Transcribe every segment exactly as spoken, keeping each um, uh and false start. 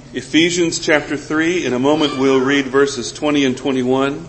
Ephesians chapter three. In a moment we'll read verses twenty and twenty-one.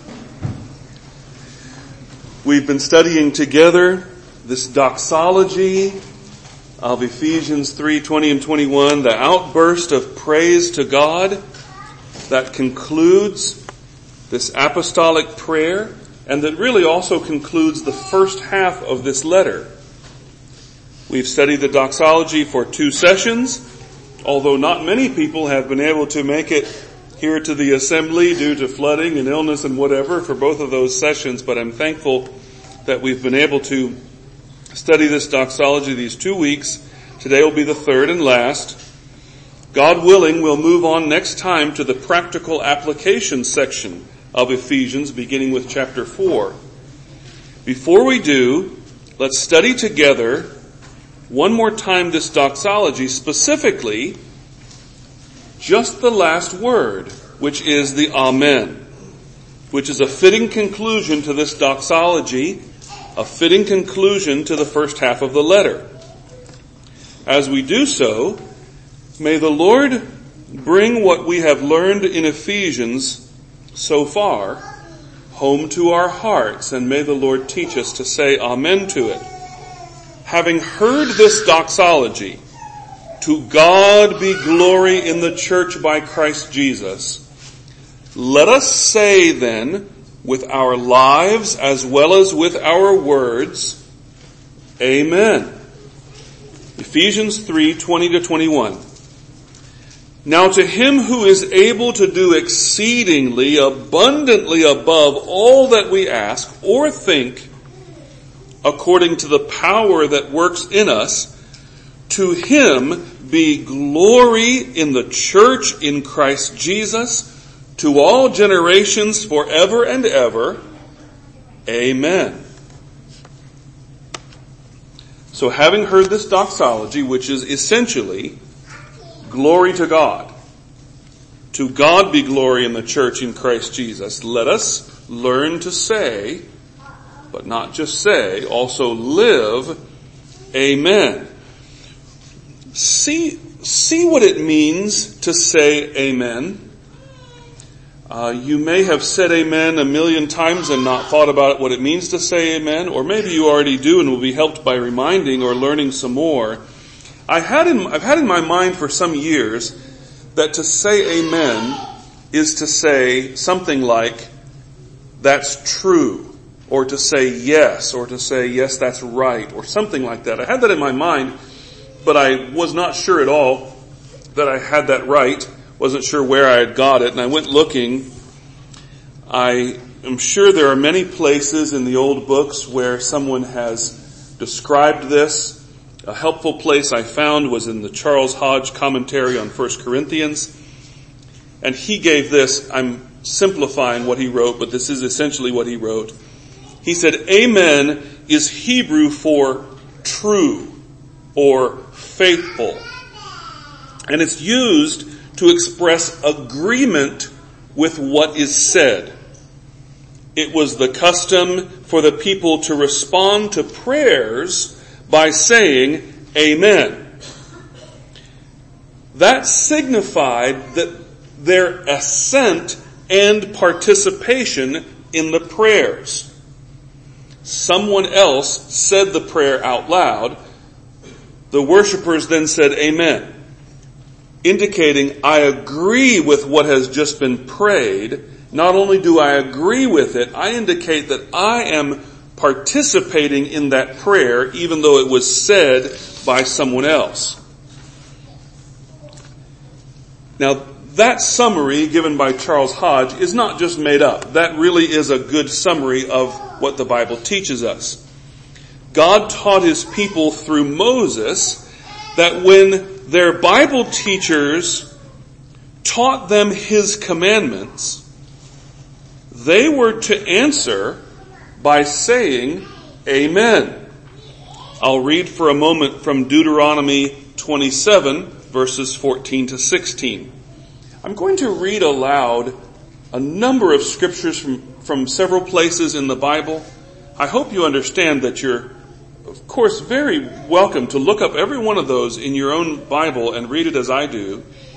We've been studying together this doxology of Ephesians three, twenty and twenty-one, the outburst of praise to God that concludes this apostolic prayer and that really also concludes the first half of this letter. We've studied the doxology for two sessions, although not many people have been able to make it here to the assembly due to flooding and illness and whatever for both of those sessions, but I'm thankful that we've been able to study this doxology these two weeks. Today will be the third and last. God willing, we'll move on next time to the practical application section of Ephesians, beginning with chapter four. Before we do, let's study together one more time this doxology, specifically just the last word, which is the Amen, which is a fitting conclusion to this doxology, a fitting conclusion to the first half of the letter. As we do so, may the Lord bring what we have learned in Ephesians so far home to our hearts, and may the Lord teach us to say Amen to it. Having heard this doxology, to God be glory in the church by Christ Jesus, let us say then, with our lives as well as with our words, Amen. Ephesians three, twenty to twenty-one. Now to him who is able to do exceedingly abundantly above all that we ask or think, according to the power that works in us, to him be glory in the church in Christ Jesus, to all generations forever and ever. Amen. So having heard this doxology, which is essentially glory to God, to God be glory in the church in Christ Jesus, let us learn to say, but not just say, also live, Amen. See, see what it means to say Amen. Uh, you may have said Amen a million times and not thought about what it means to say Amen, or maybe you already do and will be helped by reminding or learning some more. I had in, I've had in my mind for some years that to say Amen is to say something like, that's true. Or to say yes, or to say yes, that's right, or something like that. I had that in my mind, but I was not sure at all that I had that right. Wasn't sure where I had got it, and I went looking. I am sure there are many places in the old books where someone has described this. A helpful place I found was in the Charles Hodge commentary on First Corinthians. And he gave this, I'm simplifying what he wrote, but this is essentially what he wrote. He said, Amen is Hebrew for true or faithful. And it's used to express agreement with what is said. It was the custom for the people to respond to prayers by saying Amen. That signified that their assent and participation in the prayers. Someone else said the prayer out loud. The worshipers then said Amen, indicating I agree with what has just been prayed. Not only do I agree with it, I indicate that I am participating in that prayer even though it was said by someone else. Now, that summary given by Charles Hodge is not just made up. That really is a good summary of what the Bible teaches us. God taught his people through Moses that when their Bible teachers taught them his commandments, they were to answer by saying Amen. I'll read for a moment from Deuteronomy twenty-seven, verses fourteen to sixteen. I'm going to read aloud a number of scriptures from, from several places in the Bible. I hope you understand that you're, of course, very welcome to look up every one of those in your own Bible and read it as I do.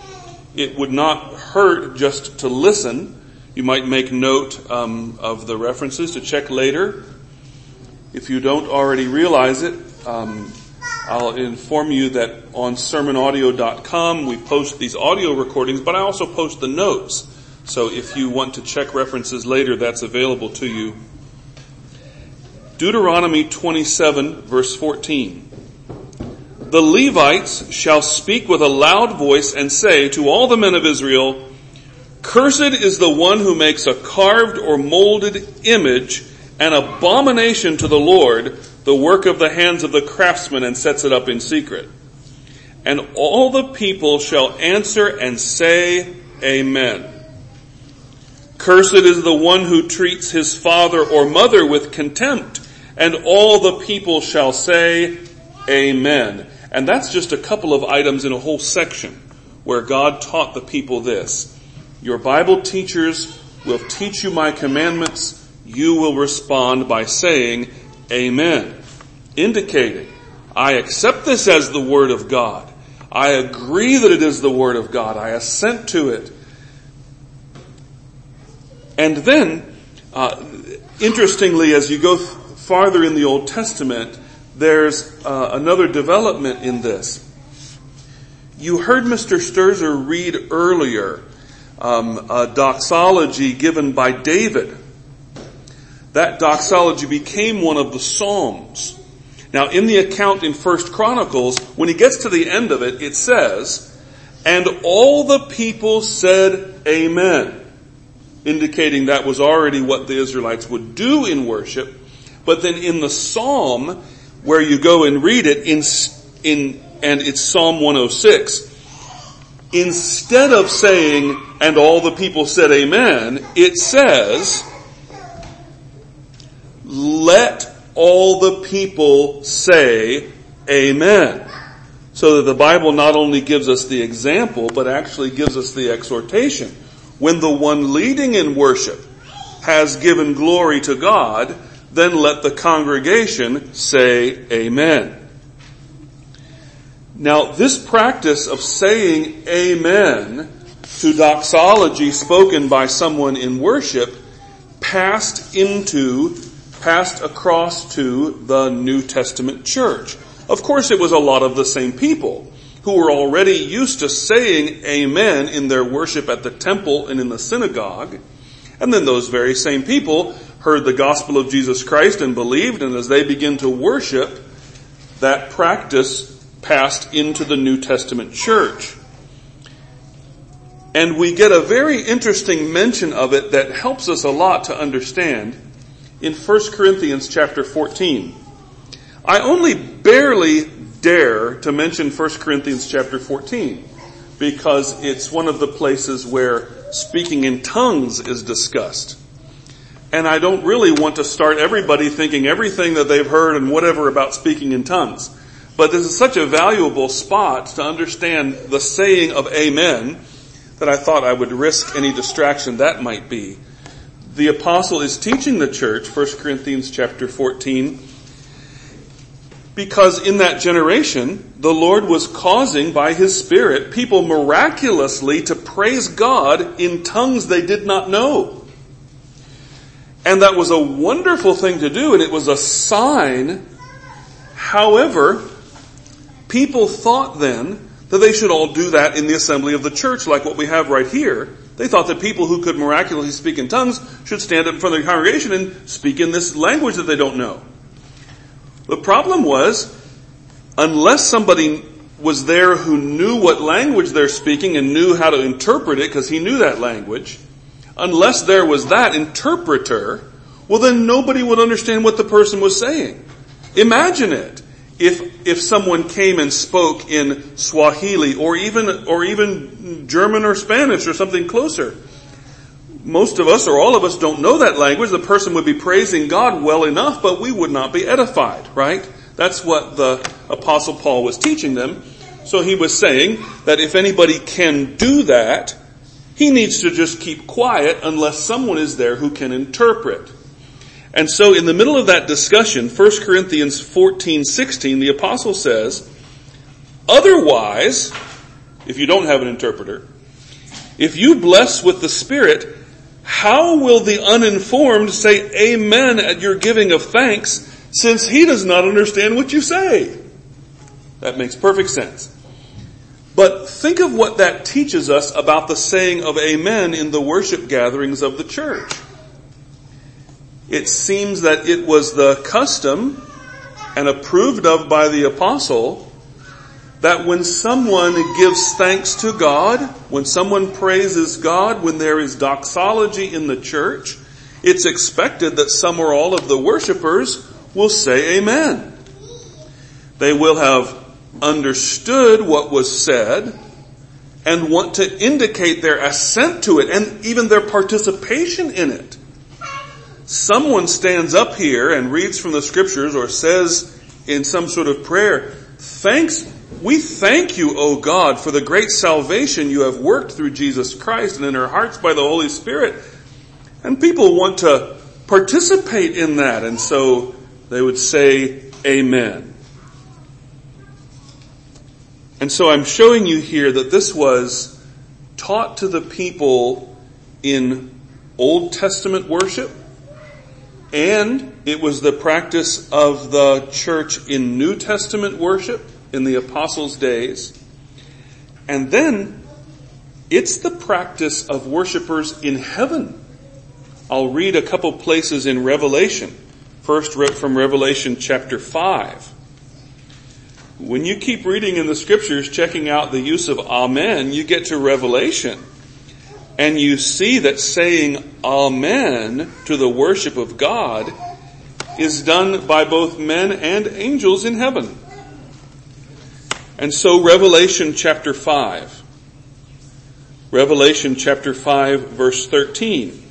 it would not hurt just to listen. You might make note um, of the references to check later. If you don't already realize it, um, I'll inform you that on sermon audio dot com we post these audio recordings, but I also post the notes. So if you want to check references later, that's available to you. Deuteronomy twenty-seven, verse fourteen. The Levites shall speak with a loud voice and say to all the men of Israel, cursed is the one who makes a carved or molded image, an abomination to the Lord, the work of the hands of the craftsman, and sets it up in secret. And all the people shall answer and say, Amen. Cursed is the one who treats his father or mother with contempt, and all the people shall say, Amen. And that's just a couple of items in a whole section where God taught the people this. Your Bible teachers will teach you my commandments. You will respond by saying, Amen. Indicating, I accept this as the Word of God. I agree that it is the Word of God. I assent to it. And then, uh, interestingly, as you go th- farther in the Old Testament, there's uh, another development in this. You heard Mister Sturzer read earlier um, a doxology given by David. That doxology became one of the Psalms. Now, in the account in First Chronicles, when he gets to the end of it, it says, and all the people said, Amen, indicating that was already what the Israelites would do in worship. But then in the Psalm, where you go and read it, in, in and it's Psalm one oh six, instead of saying, and all the people said Amen, it says, let all the people say Amen. So that the Bible not only gives us the example, but actually gives us the exhortation. When the one leading in worship has given glory to God, then let the congregation say Amen. Now, this practice of saying Amen to doxology spoken by someone in worship passed into, passed across to the New Testament church. Of course, it was a lot of the same people who were already used to saying Amen in their worship at the temple and in the synagogue. And then those very same people heard the gospel of Jesus Christ and believed, and as they begin to worship, that practice passed into the New Testament church. And we get a very interesting mention of it that helps us a lot to understand in First Corinthians chapter fourteen. I only barely dare to mention First Corinthians chapter fourteen because it's one of the places where speaking in tongues is discussed. And I don't really want to start everybody thinking everything that they've heard and whatever about speaking in tongues. But this is such a valuable spot to understand the saying of Amen that I thought I would risk any distraction that might be. The apostle is teaching the church, First Corinthians chapter fourteen, because in that generation, the Lord was causing by His Spirit people miraculously to praise God in tongues they did not know. And that was a wonderful thing to do, and it was a sign. However, people thought then that they should all do that in the assembly of the church, like what we have right here. They thought that people who could miraculously speak in tongues should stand up in front of the congregation and speak in this language that they don't know. The problem was, unless somebody was there who knew what language they're speaking and knew how to interpret it, because he knew that language, unless there was that interpreter, well then nobody would understand what the person was saying. Imagine it. If, if someone came and spoke in Swahili or even, or even German or Spanish or something closer. Most of us or all of us don't know that language. The person would be praising God well enough, but we would not be edified, right? That's what the Apostle Paul was teaching them. So he was saying that if anybody can do that, he needs to just keep quiet unless someone is there who can interpret. And so in the middle of that discussion, First Corinthians fourteen sixteen, the apostle says, otherwise, if you don't have an interpreter, If you bless with the Spirit, how will the uninformed say amen at your giving of thanks, since he does not understand what you say? That makes perfect sense. But think of what that teaches us about the saying of amen in the worship gatherings of the church. It seems that it was the custom, and approved of by the apostle, that when someone gives thanks to God, when someone praises God, when there is doxology in the church, it's expected that some or all of the worshipers will say amen. They will have understood what was said and want to indicate their assent to it and even their participation in it. Someone stands up here and reads from the scriptures or says in some sort of prayer, "Thanks, we thank you, O God, for the great salvation you have worked through Jesus Christ and in our hearts by the Holy Spirit." And people want to participate in that, and so they would say amen. And so I'm showing you here that this was taught to the people in Old Testament worship, and it was the practice of the church in New Testament worship in the apostles' days. And then it's the practice of worshipers in heaven. I'll read a couple places in Revelation. First from Revelation chapter five. When you keep reading in the scriptures, checking out the use of amen, you get to Revelation. And you see that saying amen to the worship of God is done by both men and angels in heaven. And so Revelation chapter five. Revelation chapter five verse thirteen.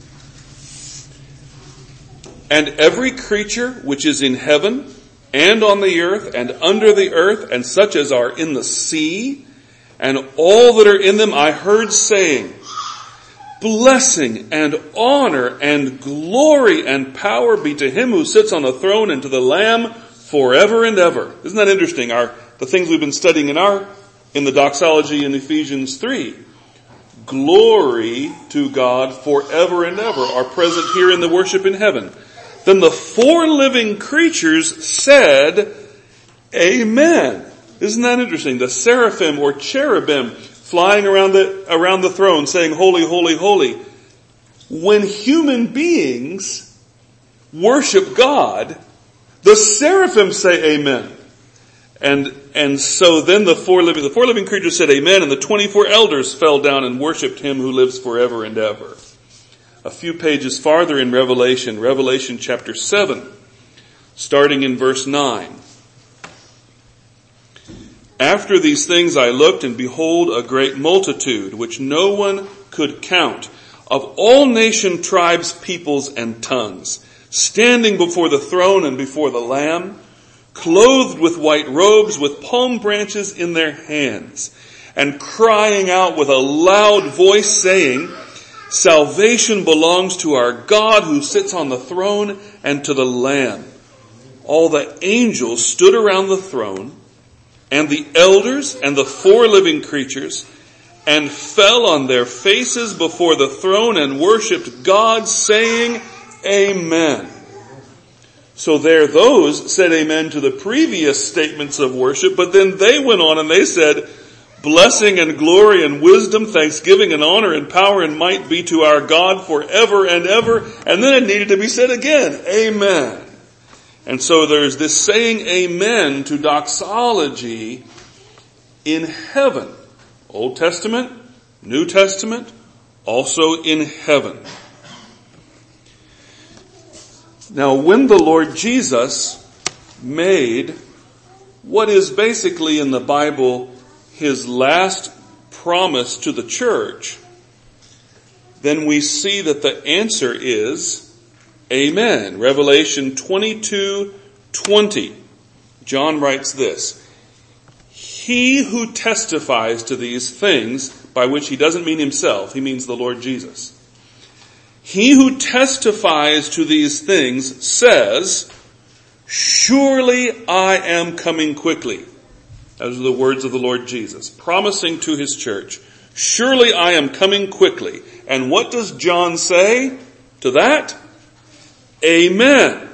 "And every creature which is in heaven and on the earth and under the earth and such as are in the sea and all that are in them I heard saying, Blessing and honor and glory and power be to him who sits on the throne and to the Lamb forever and ever." Isn't that interesting? Our, the things we've been studying in our, in the doxology in Ephesians three. Glory to God forever and ever are present here in the worship in heaven. Then the four living creatures said, Amen. Isn't that interesting? The seraphim or cherubim flying around the, around the throne saying, Holy, holy, holy. When human beings worship God, the seraphim say amen. And, and so then the four living, the four living creatures said amen, and the twenty-four elders fell down and worshiped him who lives forever and ever. A few pages farther in Revelation, Revelation chapter seven, starting in verse nine. "After these things I looked, and behold a great multitude, which no one could count, of all nation, tribes, peoples, and tongues, standing before the throne and before the Lamb, clothed with white robes, with palm branches in their hands, and crying out with a loud voice, saying, Salvation belongs to our God who sits on the throne and to the Lamb. All the angels stood around the throne, and the elders and the four living creatures, and fell on their faces before the throne and worshipped God, saying, Amen." So there those said amen to the previous statements of worship, but then they went on and they said, "Blessing and glory and wisdom, thanksgiving and honor and power and might be to our God forever and ever." And then it needed to be said again, Amen. And so there's this saying amen to doxology in heaven. Old Testament, New Testament, also in heaven. Now, when the Lord Jesus made what is basically in the Bible his last promise to the church, then we see that the answer is Amen. Revelation twenty-two twenty. John writes this, "He who testifies to these things," by which he doesn't mean himself, he means the Lord Jesus. "He who testifies to these things says, Surely I am coming quickly." Those are the words of the Lord Jesus, promising to his church, Surely I am coming quickly. And what does John say to that? Amen.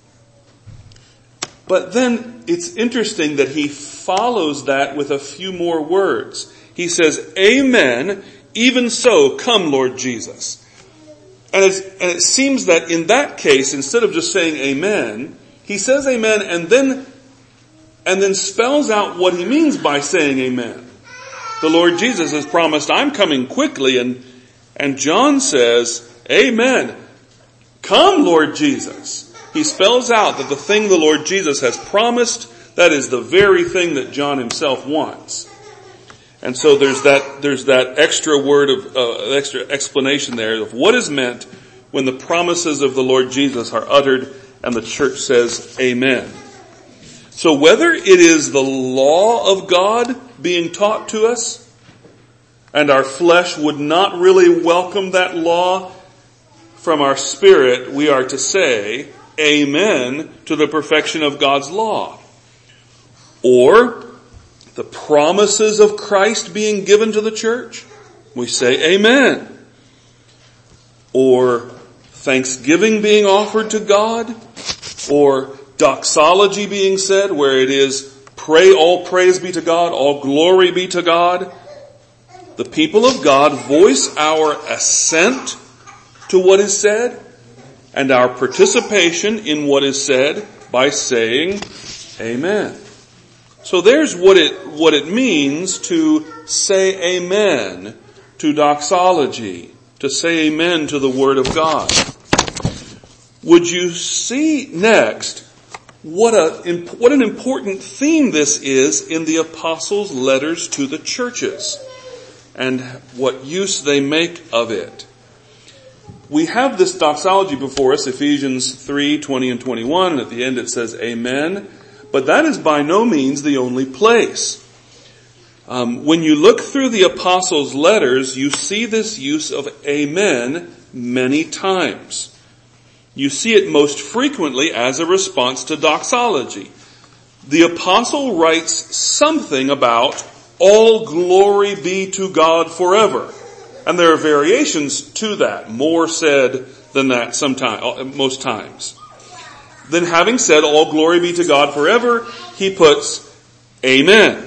But then it's interesting that he follows that with a few more words. He says, Amen, even so, come Lord Jesus. And, it's, and it seems that in that case, instead of just saying amen, he says amen and then, and then spells out what he means by saying amen. The Lord Jesus has promised, I'm coming quickly, and, and John says, Amen. Come, Lord Jesus. He spells out that the thing the Lord Jesus has promised, that is the very thing that John himself wants. And so there's that, there's that extra word of, uh, extra explanation there of what is meant when the promises of the Lord Jesus are uttered and the church says, Amen. So whether it is the law of God being taught to us, and our flesh would not really welcome that law, from our spirit we are to say, Amen to the perfection of God's law. Or the promises of Christ being given to the church, we say Amen. Or thanksgiving being offered to God, or doxology being said, where it is, pray, all praise be to God, all glory be to God. The people of God voice our assent to what is said, and our participation in what is said by saying Amen. So there's what it, what it means to say Amen to doxology, to say Amen to the Word of God. Would you see next what a, what an important theme this is in the apostles' letters to the churches, and what use they make of it. We have this doxology before us, Ephesians three, twenty and twenty-one, and at the end it says Amen. But that is by no means the only place. Um, when you look through the apostles' letters, you see this use of Amen many times. You see it most frequently as a response to doxology. The apostle writes something about all glory be to God forever. And there are variations to that, more said than that sometimes, most times. Then having said all glory be to God forever, he puts Amen.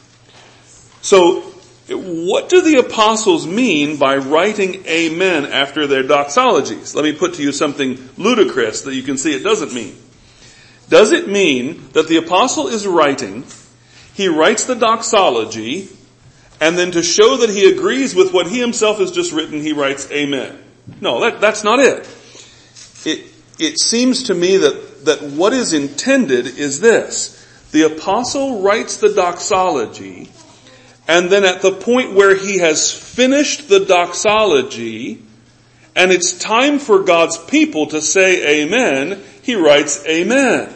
So what do the apostles mean by writing Amen after their doxologies? Let me put to you something ludicrous that you can see it doesn't mean. Does it mean that the apostle is writing, he writes the doxology, and then to show that he agrees with what he himself has just written, he writes Amen? No, that, that's not it. It, it seems to me that, that what is intended is this. The apostle writes the doxology, and then at the point where he has finished the doxology, and it's time for God's people to say Amen, he writes Amen.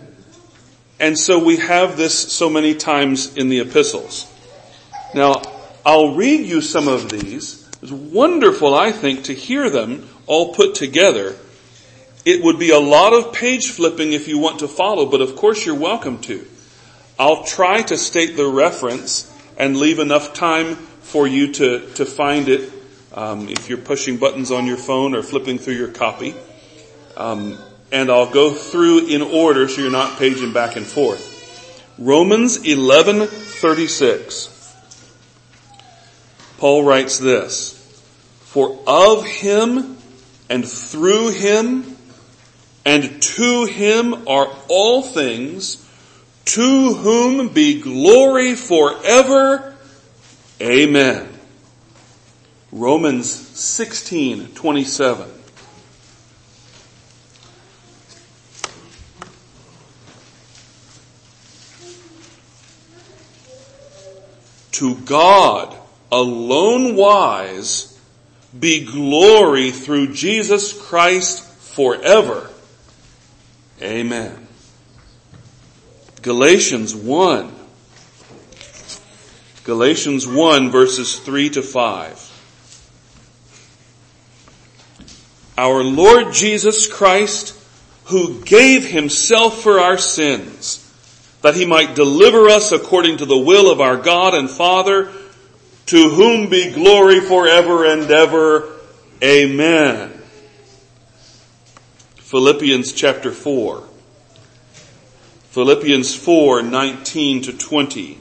And so we have this so many times in the epistles. Now, I'll read you some of these. It's wonderful, I think, to hear them all put together. It would be a lot of page flipping if you want to follow, but of course you're welcome to. I'll try to state the reference and leave enough time for you to, to find it, um, if you're pushing buttons on your phone or flipping through your copy. Um, and I'll go through in order so you're not paging back and forth. Romans eleven thirty-six. Paul writes this, for of him and through him and to him are all things, to whom be glory forever. Amen. Romans sixteen twenty-seven. To God alone wise be glory through Jesus Christ forever. Amen. Galatians one. Galatians one verses three to five. Our Lord Jesus Christ, who gave himself for our sins, that he might deliver us according to the will of our God and Father, to whom be glory forever and ever. Amen. Philippians chapter four. Philippians four, nineteen to twenty.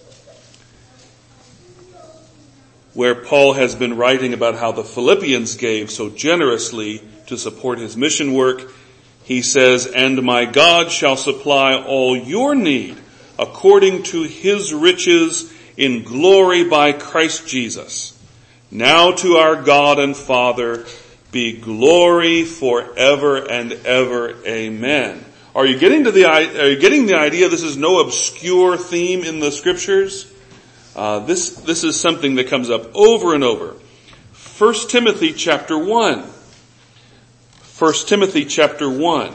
Where Paul has been writing about how the Philippians gave so generously to support his mission work. He says, "And my God shall supply all your need according to his riches in glory by Christ Jesus. Now to our God and Father be glory forever and ever. Amen." Are you getting to the, are you getting the idea this is no obscure theme in the scriptures? Uh, this, this is something that comes up over and over. First Timothy chapter one. First Timothy chapter one.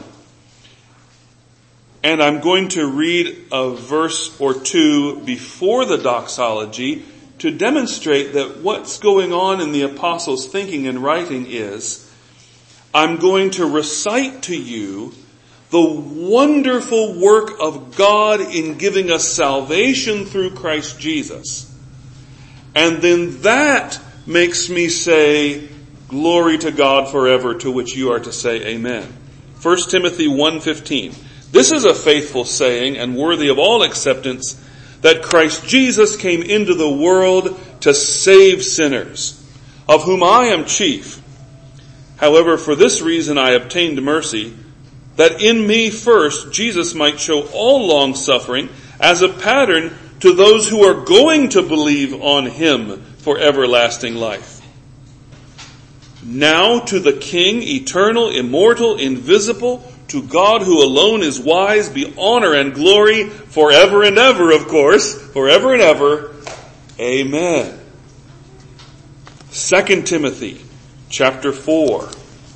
And I'm going to read a verse or two before the doxology to demonstrate that what's going on in the apostles' thinking and writing is, I'm going to recite to you the wonderful work of God in giving us salvation through Christ Jesus. And then that makes me say, glory to God forever, to which you are to say amen. First Timothy one fifteen. This is a faithful saying and worthy of all acceptance, that Christ Jesus came into the world to save sinners, of whom I am chief. However, for this reason I obtained mercy, that in me first Jesus might show all long suffering as a pattern to those who are going to believe on him for everlasting life. Now to the King, eternal, immortal, invisible, to God who alone is wise, be honor and glory forever and ever, of course, forever and ever. Amen. Second Timothy chapter four.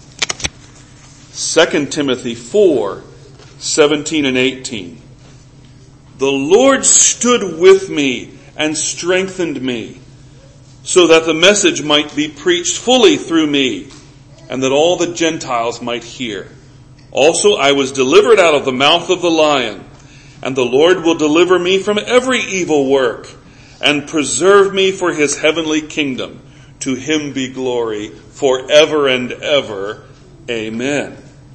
Second Timothy four, seventeen and eighteen. The Lord stood with me and strengthened me, so that the message might be preached fully through me, and that all the Gentiles might hear. Also I was delivered out of the mouth of the lion, and the Lord will deliver me from every evil work, and preserve me for his heavenly kingdom. To him be glory forever and ever. Amen.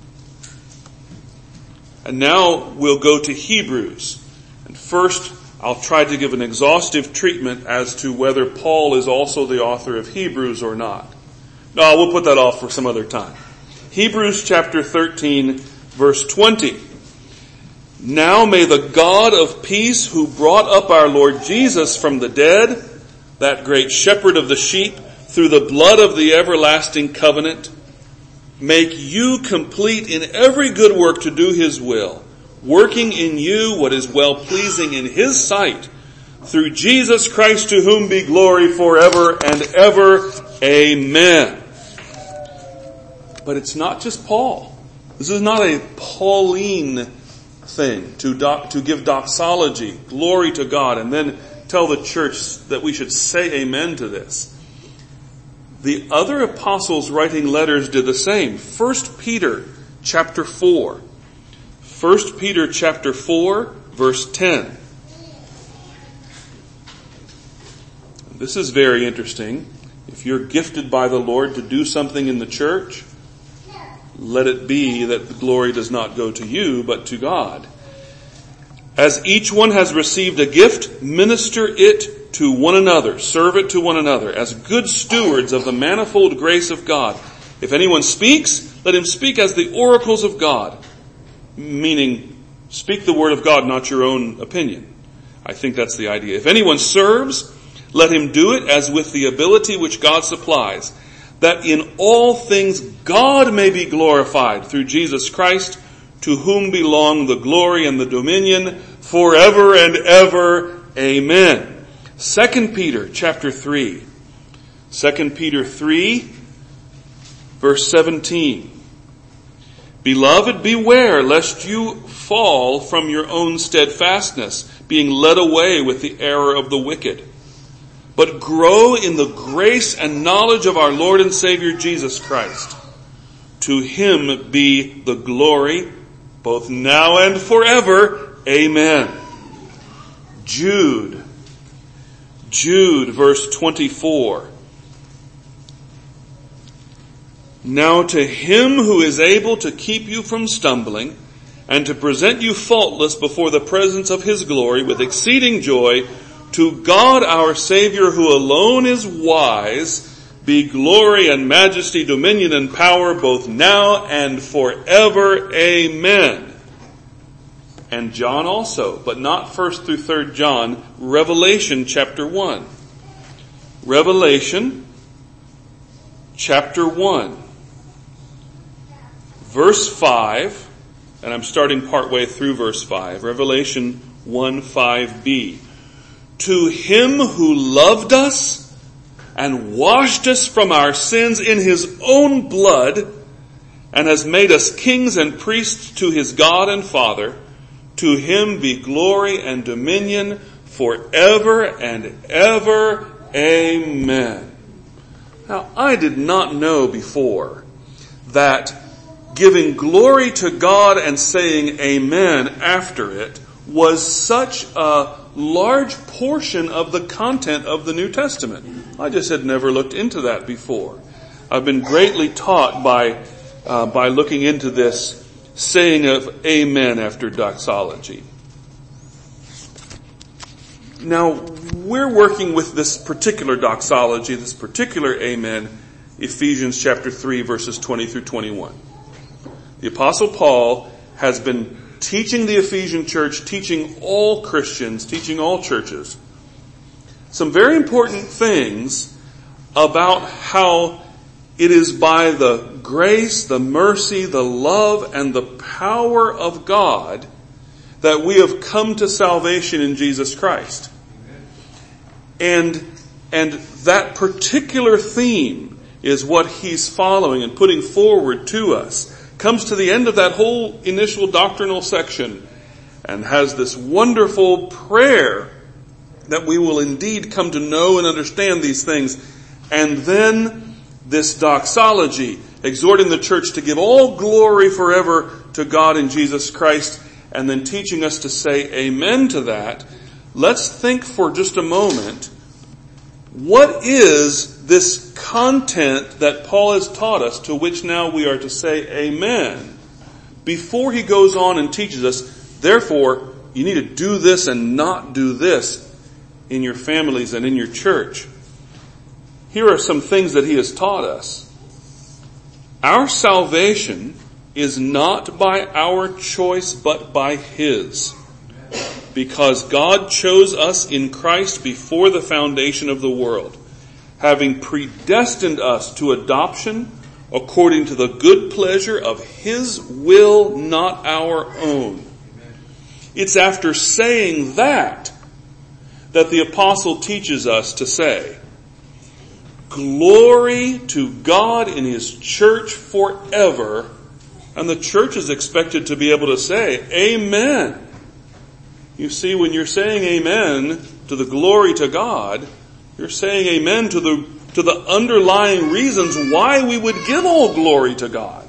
And now we'll go to Hebrews. And first, I'll try to give an exhaustive treatment as to whether Paul is also the author of Hebrews or not. No, we'll put that off for some other time. Hebrews chapter thirteen, verse twenty. Now may the God of peace, who brought up our Lord Jesus from the dead, that great shepherd of the sheep, through the blood of the everlasting covenant, make you complete in every good work to do his will, working in you what is well-pleasing in his sight, through Jesus Christ, to whom be glory forever and ever. Amen. But it's not just Paul. This is not a Pauline thing to doc, to give doxology, glory to God, and then tell the church that we should say amen to this. The other apostles writing letters did the same. First Peter chapter four. First Peter chapter four, verse ten. This is very interesting. If you're gifted by the Lord to do something in the church, let it be that the glory does not go to you, but to God. As each one has received a gift, minister it to one another, serve it to one another, as good stewards of the manifold grace of God. If anyone speaks, let him speak as the oracles of God. Meaning, speak the word of God, not your own opinion. I think that's the idea. If anyone serves, let him do it as with the ability which God supplies, that in all things God may be glorified through Jesus Christ, to whom belong the glory and the dominion forever and ever. Amen. Second Peter chapter three. Second Peter three, verse seventeen. Beloved, beware lest you fall from your own steadfastness, being led away with the error of the wicked. But grow in the grace and knowledge of our Lord and Savior Jesus Christ. To him be the glory, both now and forever. Amen. Jude. Jude, verse twenty-four. Now to him who is able to keep you from stumbling and to present you faultless before the presence of his glory with exceeding joy, to God our Savior, who alone is wise, be glory and majesty, dominion and power, both now and forever. Amen. And John also, but not first through third John, Revelation chapter one. Revelation chapter one. Verse five, and I'm starting partway through verse five, Revelation one five b. To him who loved us and washed us from our sins in his own blood and has made us kings and priests to his God and Father, to him be glory and dominion forever and ever. Amen. Now, I did not know before that giving glory to God and saying amen after it was such a large portion of the content of the New Testament. I just had never looked into that before. I've been greatly taught by uh, by looking into this saying of amen after doxology. Now, we're working with this particular doxology, this particular amen, Ephesians chapter three, verses twenty through twenty-one. The Apostle Paul has been teaching the Ephesian church, teaching all Christians, teaching all churches, some very important things about how it is by the grace, the mercy, the love, and the power of God that we have come to salvation in Jesus Christ. And, and that particular theme is what he's following and putting forward to us. Comes to the end of that whole initial doctrinal section and has this wonderful prayer that we will indeed come to know and understand these things. And then this doxology, exhorting the church to give all glory forever to God in Jesus Christ, and then teaching us to say amen to that. Let's think for just a moment, what is this content that Paul has taught us, to which now we are to say amen, before he goes on and teaches us, therefore, you need to do this and not do this in your families and in your church. Here are some things that he has taught us. Our salvation is not by our choice, but by his. Because God chose us in Christ before the foundation of the world, having predestined us to adoption according to the good pleasure of his will, not our own. It's after saying that that the apostle teaches us to say, glory to God in his church forever. And the church is expected to be able to say, amen. You see, when you're saying amen to the glory to God, you're saying amen to the to the underlying reasons why we would give all glory to God.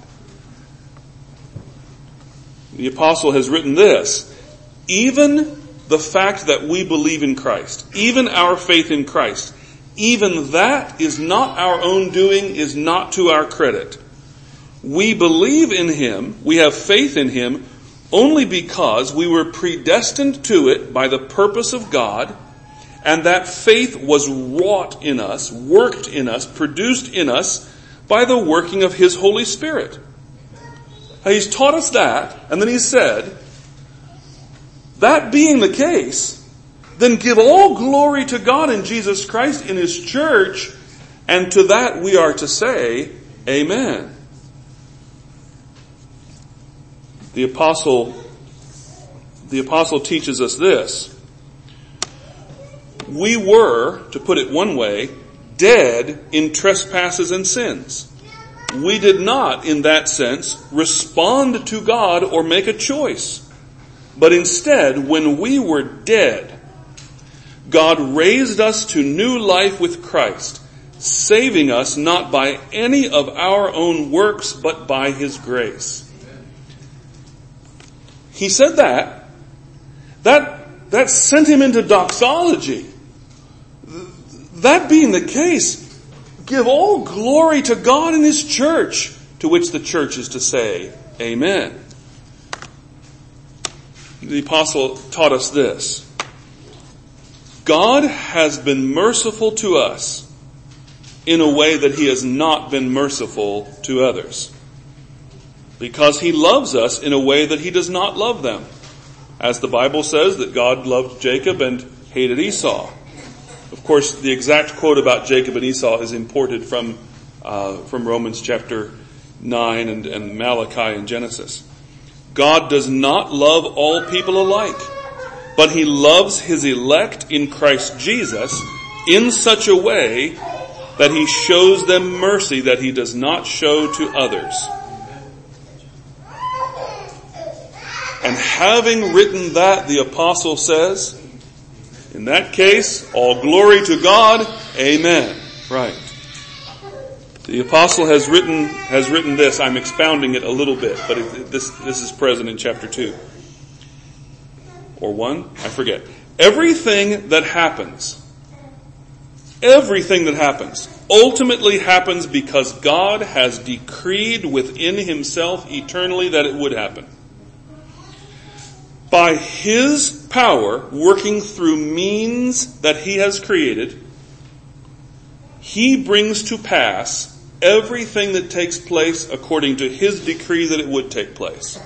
The apostle has written this: even the fact that we believe in Christ, even our faith in Christ, even that is not our own doing, is not to our credit. We believe in him, we have faith in him, only because we were predestined to it by the purpose of God, and that faith was wrought in us, worked in us, produced in us by the working of his Holy Spirit. Now, he's taught us that, and then he said, that being the case, then give all glory to God in Jesus Christ in his church, and to that we are to say, amen. The apostle, the apostle teaches us this. We were, to put it one way, dead in trespasses and sins. We did not, in that sense, respond to God or make a choice. But instead, when we were dead, God raised us to new life with Christ, saving us not by any of our own works, but by his grace. He said that. That, that sent him into doxology. That being the case, give all glory to God and His church, to which the church is to say, Amen. The apostle taught us this. God has been merciful to us in a way that He has not been merciful to others. Because He loves us in a way that He does not love them. As the Bible says that God loved Jacob and hated Esau. Of course, the exact quote about Jacob and Esau is imported from uh, from Romans chapter nine and, and Malachi and Genesis. God does not love all people alike, but He loves His elect in Christ Jesus in such a way that He shows them mercy that He does not show to others. And having written that, the apostle says, in that case, all glory to God, Amen. Right. The apostle has written has written this. I'm expounding it a little bit, but it, this this is present in chapter two. Or one? I forget. Everything that happens, everything that happens, ultimately happens because God has decreed within Himself eternally that it would happen. By His power, working through means that He has created, He brings to pass everything that takes place according to His decree that it would take place.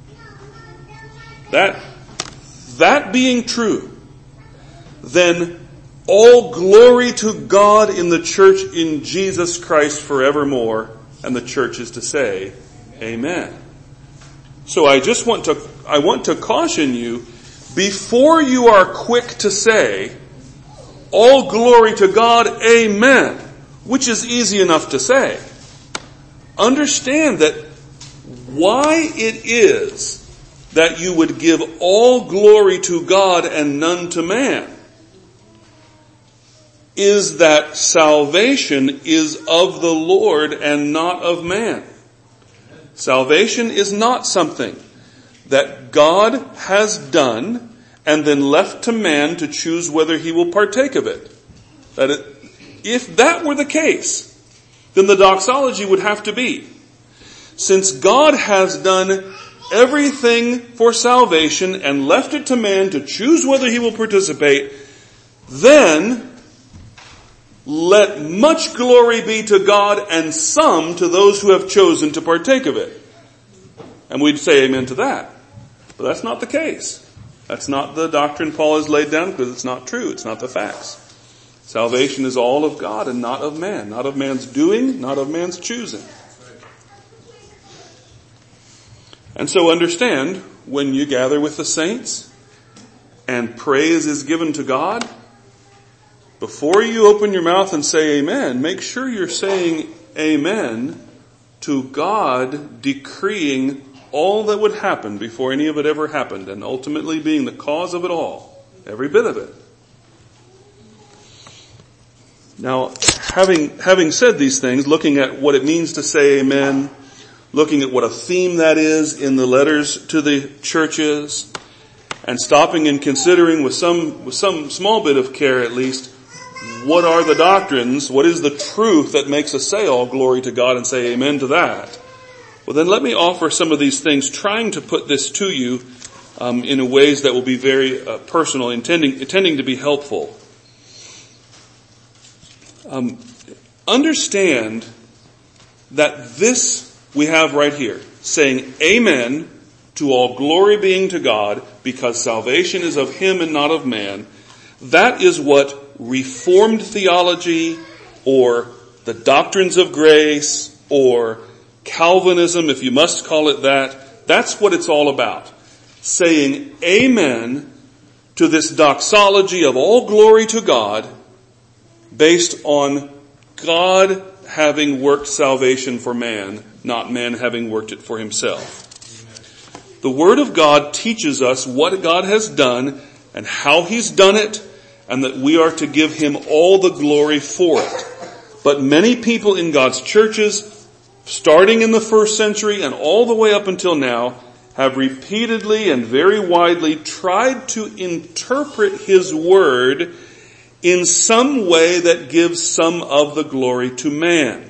That, that being true, then all glory to God in the church in Jesus Christ forevermore, and the church is to say, Amen. So I just want to, I want to caution you, before you are quick to say, all glory to God, Amen, which is easy enough to say, understand that why it is that you would give all glory to God and none to man is that salvation is of the Lord and not of man. Salvation is not something that God has done and then left to man to choose whether he will partake of it. That it, if that were the case, then the doxology would have to be, since God has done everything for salvation and left it to man to choose whether he will participate, then let much glory be to God and some to those who have chosen to partake of it. And we'd say amen to that. But that's not the case. That's not the doctrine Paul has laid down, because it's not true. It's not the facts. Salvation is all of God and not of man. Not of man's doing, not of man's choosing. And so understand, when you gather with the saints and praise is given to God, before you open your mouth and say amen, make sure you're saying amen to God decreeing all that would happen before any of it ever happened, and ultimately being the cause of it all, every bit of it. Now, having having said these things, looking at what it means to say amen, looking at what a theme that is in the letters to the churches, and stopping and considering with some with some small bit of care at least, what are the doctrines, what is the truth that makes us say all glory to God and say amen to that? Well, then let me offer some of these things, trying to put this to you um, in ways that will be very uh, personal, intending, intending to be helpful. Um, understand that this we have right here, saying amen to all glory being to God, because salvation is of Him and not of man. That is what Reformed theology, or the doctrines of grace, or Calvinism, if you must call it that, that's what it's all about. Saying amen to this doxology of all glory to God, based on God having worked salvation for man, not man having worked it for himself. The Word of God teaches us what God has done and how He's done it, and that we are to give Him all the glory for it. But many people in God's churches, starting in the first century and all the way up until now, have repeatedly and very widely tried to interpret His Word in some way that gives some of the glory to man.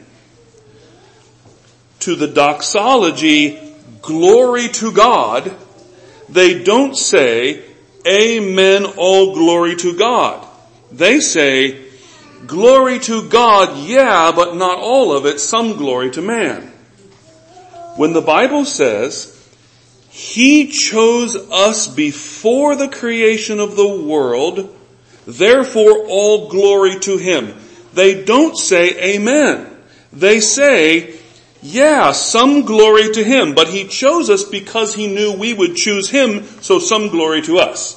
To the doxology, glory to God, they don't say, amen, all glory to God. They say, glory to God, yeah, but not all of it, some glory to man. When the Bible says, He chose us before the creation of the world, therefore all glory to Him, they don't say amen. They say, yeah, some glory to Him, but He chose us because He knew we would choose Him, so some glory to us.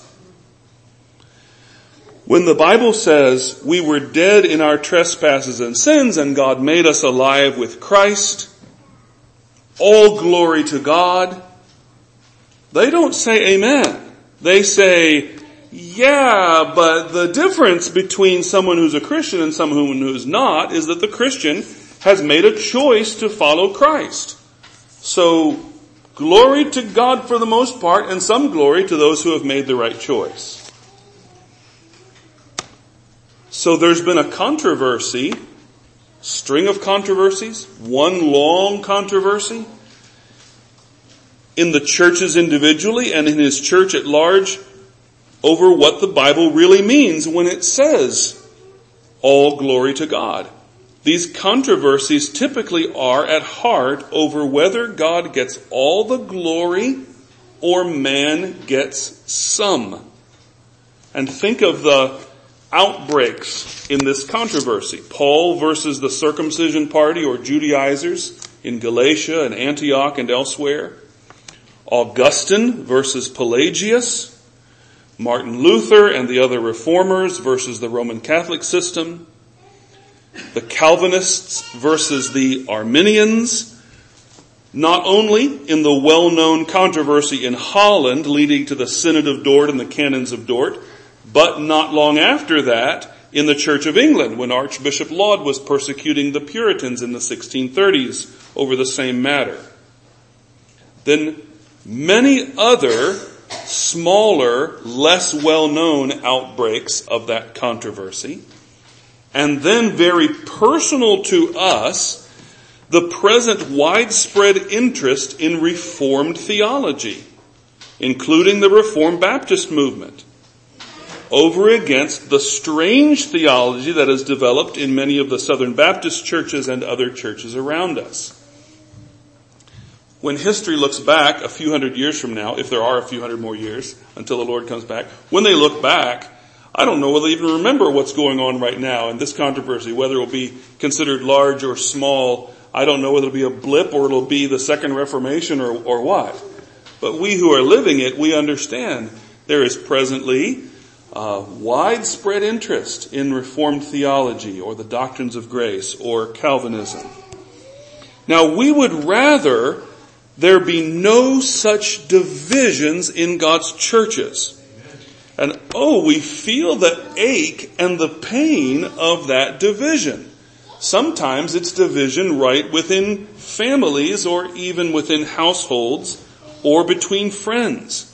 When the Bible says we were dead in our trespasses and sins and God made us alive with Christ, all glory to God, they don't say amen. They say, yeah, but the difference between someone who's a Christian and someone who's not is that the Christian has made a choice to follow Christ. So, glory to God for the most part, and some glory to those who have made the right choice. So there's been a controversy, string of controversies, one long controversy, in the churches individually and in His church at large over what the Bible really means when it says, all glory to God. These controversies typically are at heart over whether God gets all the glory or man gets some. And think of the outbreaks in this controversy. Paul versus the circumcision party or Judaizers in Galatia and Antioch and elsewhere. Augustine versus Pelagius. Martin Luther and the other reformers versus the Roman Catholic system. The Calvinists versus the Arminians. Not only in the well-known controversy in Holland leading to the Synod of Dort and the Canons of Dort, but not long after that in the Church of England when Archbishop Laud was persecuting the Puritans in the sixteen thirties over the same matter. Then many other smaller, less well-known outbreaks of that controversy. And then very personal to us, the present widespread interest in Reformed theology, including the Reformed Baptist movement, over against the strange theology that has developed in many of the Southern Baptist churches and other churches around us. When history looks back a few hundred years from now, if there are a few hundred more years until the Lord comes back, when they look back, I don't know whether they even remember what's going on right now in this controversy, whether it will be considered large or small. I don't know whether it'll be a blip or it'll be the Second Reformation or, or what. But we who are living it, we understand there is presently uh, widespread interest in Reformed theology or the doctrines of grace or Calvinism. Now we would rather there be no such divisions in God's churches. And oh, we feel the ache and the pain of that division. Sometimes it's division right within families or even within households or between friends.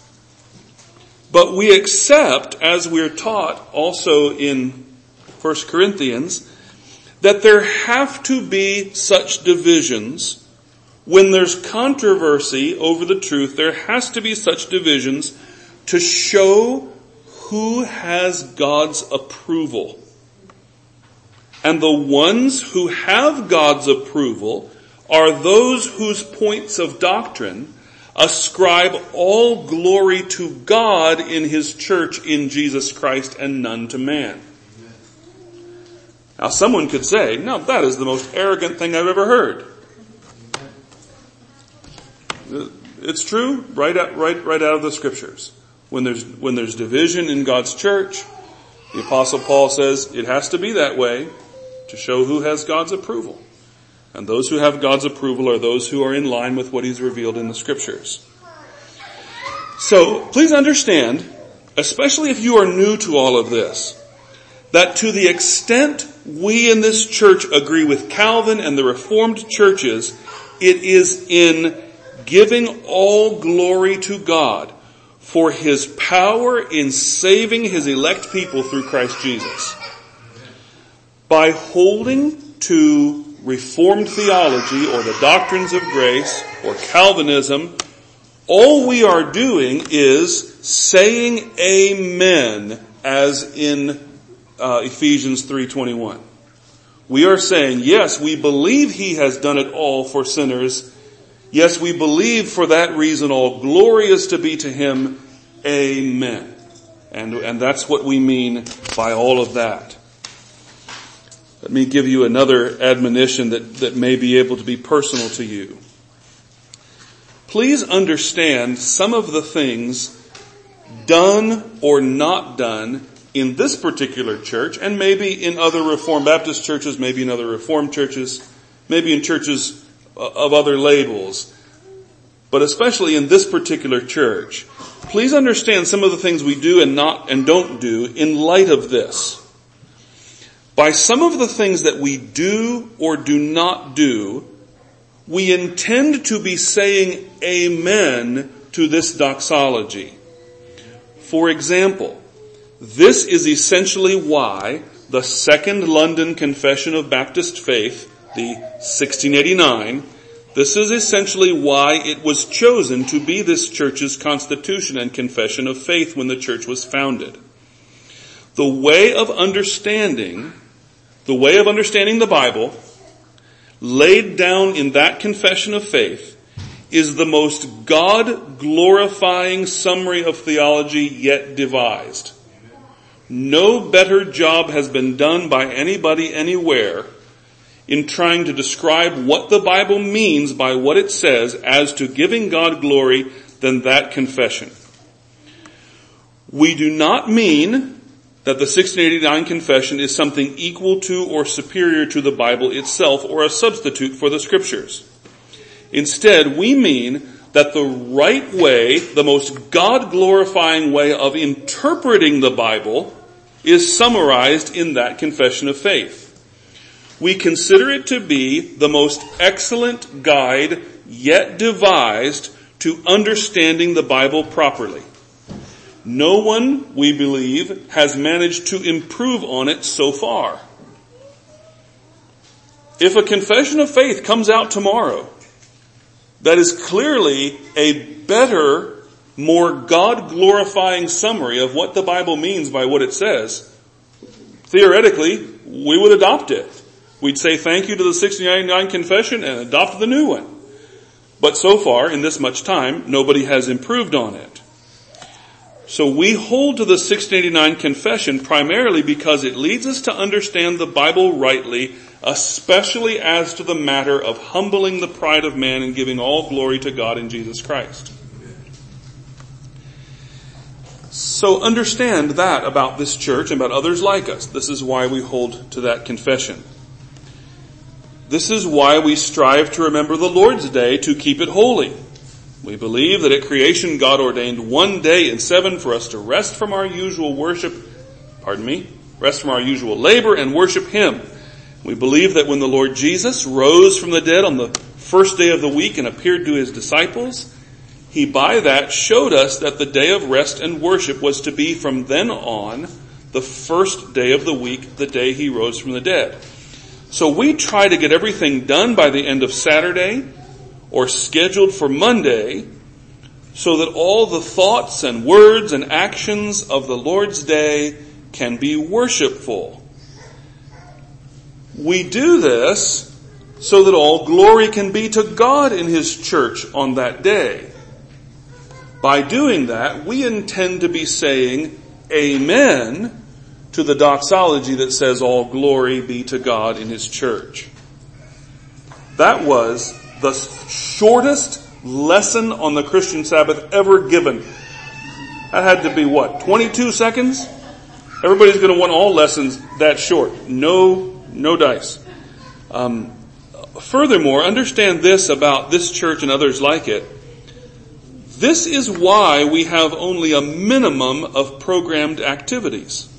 But we accept, as we're taught also in First Corinthians, that there have to be such divisions. When there's controversy over the truth, there has to be such divisions to show who has God's approval. And the ones who have God's approval are those whose points of doctrine ascribe all glory to God in His church in Jesus Christ and none to man. Now someone could say, no, that is the most arrogant thing I've ever heard. It's true, right out, right, right out of the scriptures. When there's, when there's division in God's church, the Apostle Paul says it has to be that way to show who has God's approval. And those who have God's approval are those who are in line with what He's revealed in the scriptures. So, please understand, especially if you are new to all of this, that to the extent we in this church agree with Calvin and the Reformed churches, it is in giving all glory to God for His power in saving His elect people through Christ Jesus. by holding to Reformed theology or the doctrines of grace or Calvinism, all we are doing is saying amen, as in uh, Ephesians three twenty-one. We are saying, yes, we believe he has done it all for sinners. Yes, we believe for that reason all glory is to be to him. Amen. And, and that's what we mean by all of that. Let me give you another admonition that, that may be able to be personal to you. Please understand some of the things done or not done in this particular church, and maybe in other Reformed Baptist churches, maybe in other Reformed churches, maybe in churches of other labels, but especially in this particular church. Please understand some of the things we do and not and don't do in light of this. By some of the things that we do or do not do, we intend to be saying amen to this doxology. For example, this is essentially why the Second London Confession of Baptist Faith, the sixteen eighty-nine, this is essentially why it was chosen to be this church's constitution and confession of faith when the church was founded. The way of understanding, the way of understanding the Bible, laid down in that confession of faith, is the most God-glorifying summary of theology yet devised. No better job has been done by anybody anywhere in trying to describe what the Bible means by what it says as to giving God glory than that confession. We do not mean that the sixteen eighty-nine confession is something equal to or superior to the Bible itself or a substitute for the Scriptures. Instead, we mean that the right way, the most God-glorifying way of interpreting the Bible is summarized in that confession of faith. We consider it to be the most excellent guide yet devised to understanding the Bible properly. No one, we believe, has managed to improve on it so far. If a confession of faith comes out tomorrow that is clearly a better, more God-glorifying summary of what the Bible means by what it says, theoretically, we would adopt it. We'd say thank you to the sixteen eighty-nine confession and adopt the new one. But so far, in this much time, nobody has improved on it. So we hold to the sixteen eighty-nine confession primarily because it leads us to understand the Bible rightly, especially as to the matter of humbling the pride of man and giving all glory to God in Jesus Christ. So understand that about this church and about others like us. This is why we hold to that confession. This is why we strive to remember the Lord's Day to keep it holy. We believe that at creation God ordained one day in seven for us to rest from our usual worship, pardon me, rest from our usual labor and worship Him. We believe that when the Lord Jesus rose from the dead on the first day of the week and appeared to His disciples, He by that showed us that the day of rest and worship was to be from then on the first day of the week, the day He rose from the dead. So we try to get everything done by the end of Saturday or scheduled for Monday so that all the thoughts and words and actions of the Lord's Day can be worshipful. We do this so that all glory can be to God in His church on that day. By doing that, we intend to be saying amen to the doxology that says all glory be to God in His church. That was the shortest lesson on the Christian Sabbath ever given. That had to be what, twenty-two seconds? Everybody's going to want all lessons that short. No, no dice. Um, furthermore, understand this about this church and others like it. This is why we have only a minimum of programmed activities.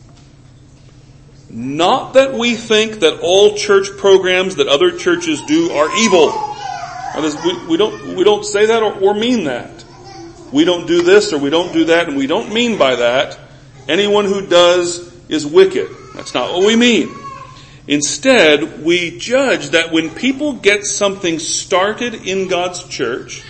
Not that we think that all church programs that other churches do are evil. That is, we, we don't we don't say that or, or mean that. We don't do this or we don't do that, and we don't mean by that anyone who does is wicked. That's not what we mean. Instead, we judge that when people get something started in God's church,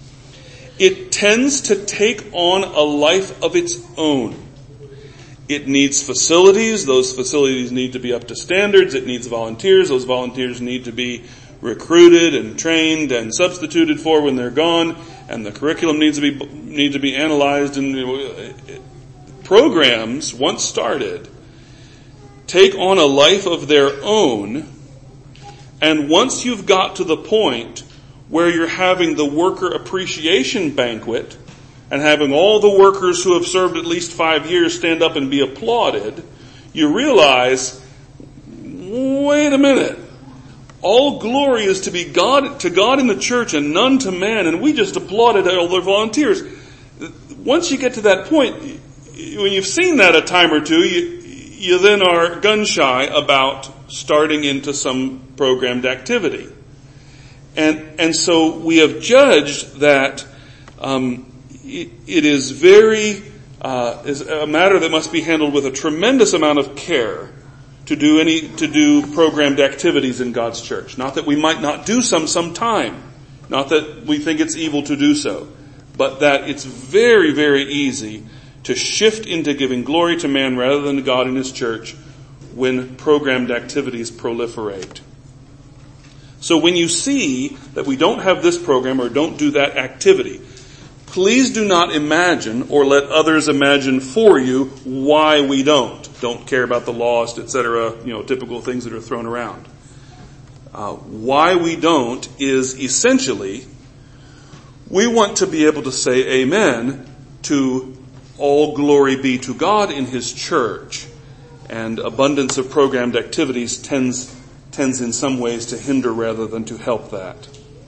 it tends to take on a life of its own. It needs facilities. Those facilities need to be up to standards. It needs volunteers. Those volunteers need to be recruited and trained and substituted for when they're gone. And the curriculum needs to be need to be analyzed. And programs, once started, take on a life of their own. And once you've got to the point where you're having the worker appreciation banquet and having all the workers who have served at least five years stand up and be applauded, you realize, wait a minute, all glory is to be God, to God in the church and none to man, and we just applauded all their volunteers. Once you get to that point, when you've seen that a time or two, you, you then are gun shy about starting into some programmed activity. And, and so we have judged that, um, it, it is very, uh, is a matter that must be handled with a tremendous amount of care to do any, to do programmed activities in God's church. Not that we might not do some sometime. Not that we think it's evil to do so. But that it's very, very easy to shift into giving glory to man rather than to God in His church when programmed activities proliferate. So when you see that we don't have this program or don't do that activity, please do not imagine or let others imagine for you why we don't. Don't care about the lost, et cetera, you know, typical things that are thrown around. Uh, why we don't is essentially we want to be able to say amen to all glory be to God in His church, and abundance of programmed activities tends tends in some ways to hinder rather than to help that.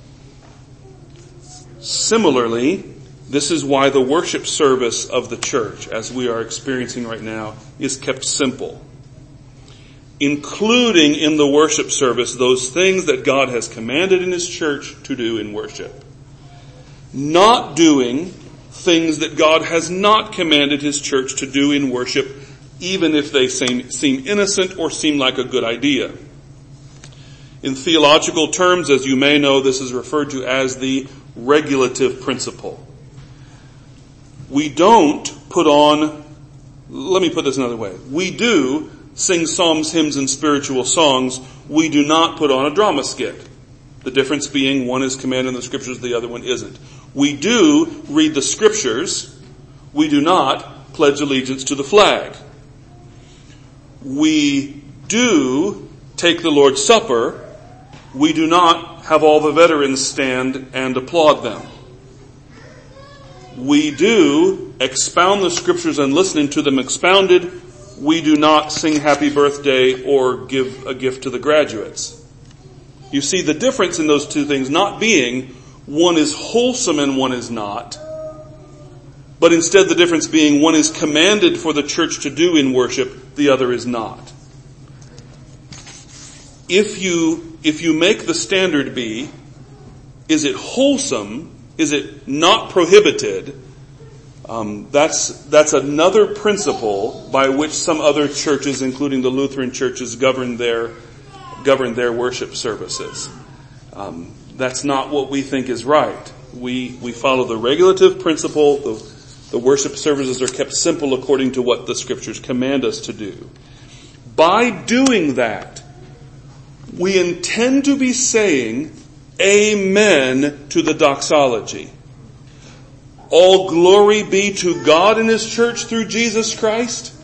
Similarly, this is why the worship service of the church, as we are experiencing right now, is kept simple. Including in the worship service those things that God has commanded in His church to do in worship. Not doing things that God has not commanded His church to do in worship, even if they seem, seem innocent or seem like a good idea. In theological terms, as you may know, this is referred to as the regulative principle. We don't put on, let me put this another way. We do sing psalms, hymns, and spiritual songs. We do not put on a drama skit. The difference being one is commanded in the scriptures, the other one isn't. We do read the scriptures. We do not pledge allegiance to the flag. We do take the Lord's Supper. We do not have all the veterans stand and applaud them. We do expound the scriptures and listening to them expounded. We do not sing happy birthday or give a gift to the graduates. You see the difference in those two things not being one is wholesome and one is not, but instead the difference being one is commanded for the church to do in worship, the other is not. If you, if you make the standard be, is it wholesome? Is it not prohibited? Um, that's, that's another principle by which some other churches, including the Lutheran churches, govern their, govern their worship services. Um, that's not what we think is right. We, we follow the regulative principle. The, the worship services are kept simple according to what the scriptures command us to do. By doing that, we intend to be saying amen to the doxology. All glory be to God in His church through Jesus Christ.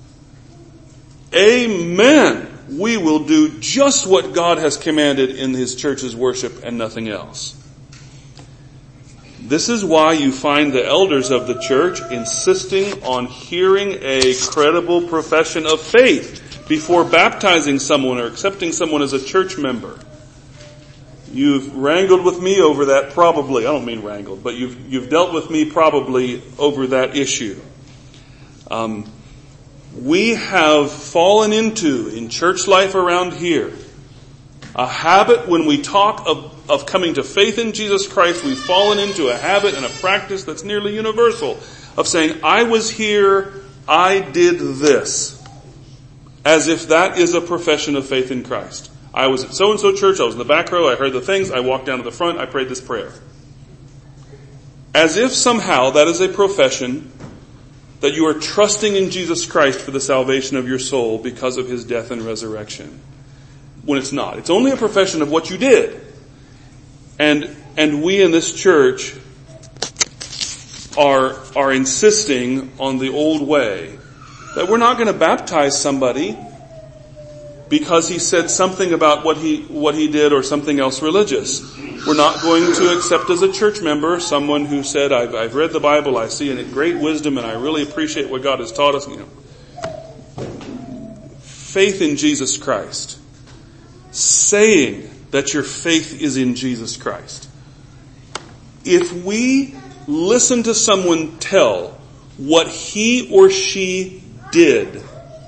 Amen. We will do just what God has commanded in His church's worship and nothing else. This is why you find the elders of the church insisting on hearing a credible profession of faith before baptizing someone or accepting someone as a church member. You've wrangled with me over that probably. I don't mean wrangled, but you've, you've dealt with me probably over that issue. Um, we have fallen into, in church life around here, a habit when we talk of, of coming to faith in Jesus Christ, we've fallen into a habit and a practice that's nearly universal of saying, I was here, I did this. as if that is a profession of faith in Christ. I was at so-and-so church, I was in the back row, I heard the things, I walked down to the front, I prayed this prayer. As if somehow that is a profession that you are trusting in Jesus Christ for the salvation of your soul because of his death and resurrection. When it's not. It's only a profession of what you did. And, and we in this church are, are insisting on the old way that we're not going to baptize somebody because he said something about what he, what he did or something else religious. We're not going to accept as a church member someone who said, I've, I've read the Bible, I see in it great wisdom, and I really appreciate what God has taught us. You know, faith in Jesus Christ. Saying that your faith is in Jesus Christ. If we listen to someone tell what he or she did,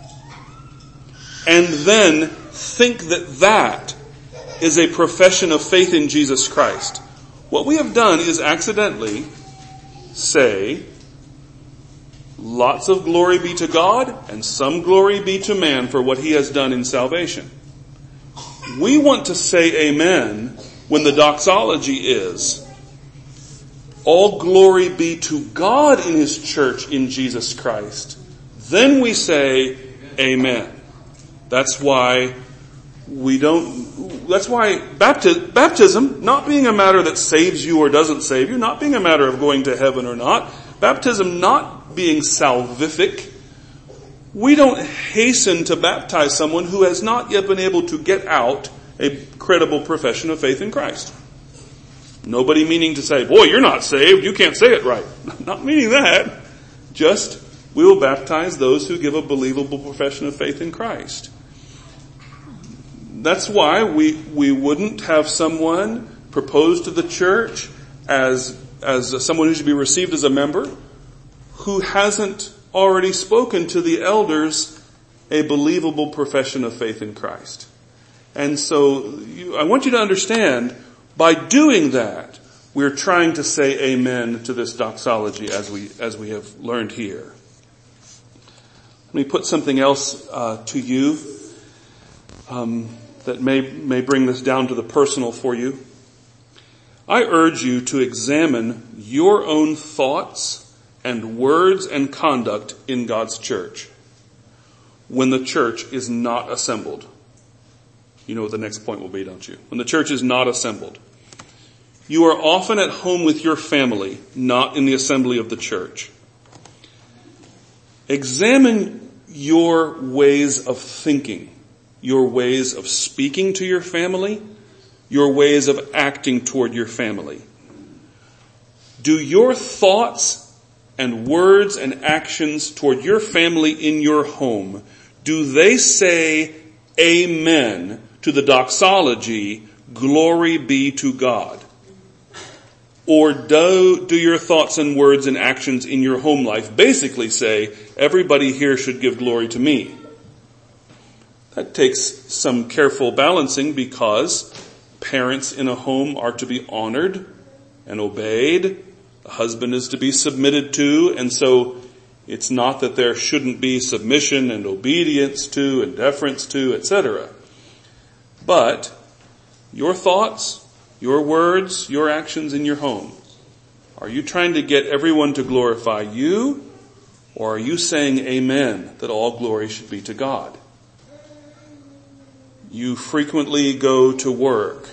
and then think that that is a profession of faith in Jesus Christ, what we have done is accidentally say, lots of glory be to God and some glory be to man for what he has done in salvation. We want to say amen when the doxology is, all glory be to God in his church in Jesus Christ. Then we say amen. That's why we don't, that's why bapti- baptism, not being a matter that saves you or doesn't save you, not being a matter of going to heaven or not, baptism not being salvific, we don't hasten to baptize someone who has not yet been able to get out a credible profession of faith in Christ. Nobody meaning to say, boy, you're not saved, you can't say it right. Not meaning that. Just, we will baptize those who give a believable profession of faith in Christ. That's why we, we wouldn't have someone propose to the church as, as someone who should be received as a member who hasn't already spoken to the elders a believable profession of faith in Christ. And so you, I want you to understand, by doing that, we're trying to say amen to this doxology as we, as we have learned here. Let me put something else uh, to you um, that may, may bring this down to the personal for you. I urge you to examine your own thoughts and words and conduct in God's church when the church is not assembled. You know what the next point will be, don't you? When the church is not assembled. You are often at home with your family, not in the assembly of the church. Examine your ways of thinking, your ways of speaking to your family, your ways of acting toward your family. Do your thoughts and words and actions toward your family in your home, do they say amen to the doxology, glory be to God? Or do, do your thoughts and words and actions in your home life basically say, everybody here should give glory to me? That takes some careful balancing, because parents in a home are to be honored and obeyed. The husband is to be submitted to, and so it's not that there shouldn't be submission and obedience to and deference to, et cetera. But your thoughts, your words, your actions in your home, are you trying to get everyone to glorify you, or are you saying amen, that all glory should be to God? You frequently go to work,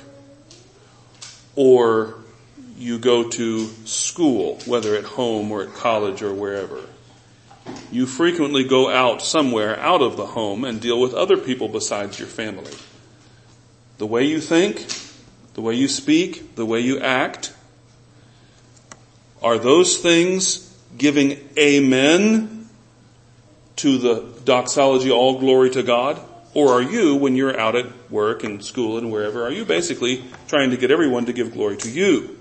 or you go to school, whether at home or at college or wherever. You frequently go out somewhere out of the home and deal with other people besides your family. The way you think, the way you speak, the way you act, are those things giving amen to the doxology, all glory to God? Or are you, when you're out at work and school and wherever, are you basically trying to get everyone to give glory to you?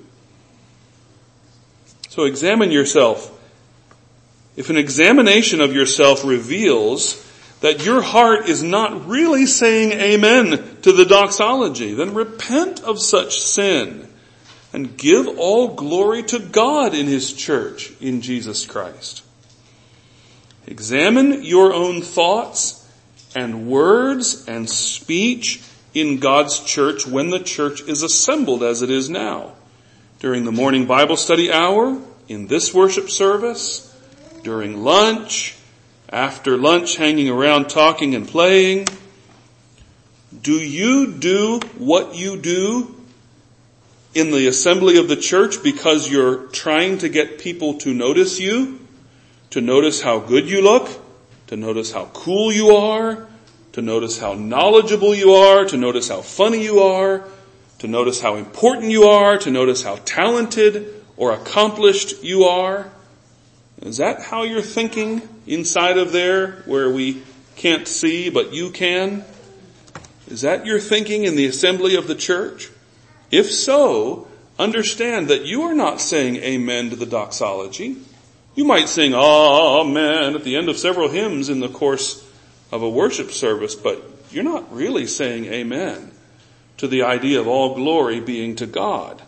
So examine yourself. If an examination of yourself reveals that your heart is not really saying amen to the doxology, then repent of such sin and give all glory to God in his church in Jesus Christ. Examine your own thoughts and words and speech in God's church when the church is assembled as it is now. During the morning Bible study hour, in this worship service, during lunch, after lunch hanging around talking and playing. Do you do what you do in the assembly of the church because you're trying to get people to notice you, to notice how good you look, to notice how cool you are, to notice how knowledgeable you are, to notice how funny you are, to notice how important you are, to notice how talented or accomplished you are? Is that how you're thinking inside of there where we can't see but you can? Is that your thinking in the assembly of the church? If so, understand that you are not saying amen to the doxology. You might sing amen at the end of several hymns in the course of a worship service, but you're not really saying amen to the idea of all glory being to God.